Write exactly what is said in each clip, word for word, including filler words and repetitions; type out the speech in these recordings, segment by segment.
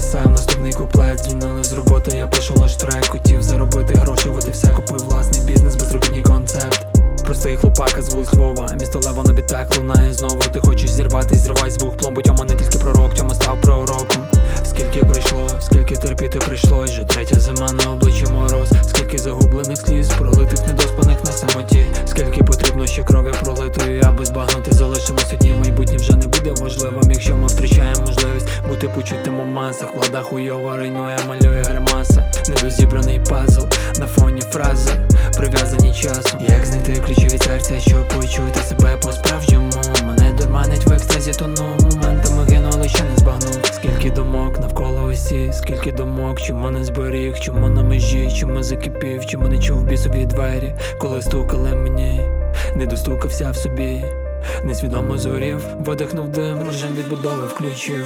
написав наступний куплет. Звільнили з роботи, я пишу лиш трек. Хотів заробити гроші, от і все. Купив власний бізнес, безробітний концепт. Простий хлопака з вулиць Львова, місто Лева на бітах лунає знову. Ти хочеш зірвати, зривай звук пломбу. Тьома не тільки пророк, Тьома став пророком. Скільки прийшло, скільки терпіти прийшлось. Вже третя зима, на обличчі мороз. Скільки загублених сліз, пролитих недоспаних на самоті. Скільки потрібно ще крові пролитої, аби збагнути залишилось одні. Майбутнє вже не буде важливим, якщо ми втрачаємо можливість бути почутим у масах. Влада хуйово руйнує, малює гримаса. Недозібраний пазл на фоні фрази, прив'язані часом. Як знайти ключі від серця, щоб почути себе по-справжньому? Мене дурманить в екстазі, тону моментами гину, але ще не збагнув. Скільки думок навколо усі, скільки думок, чому не зберіг, чому на межі, чому закипів, чому не чув бісові двері, коли стукали мені, не достукався в собі, несвідомо зорів, видихнув дим, режим відбудови включив.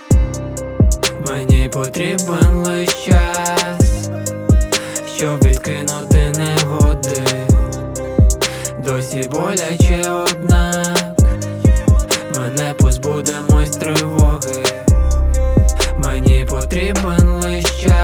Мені потрібен лиш час, щоб відкинути негоди. Досі боляче, однак мене позбудемось тривоги. Мені потрібен лиш час,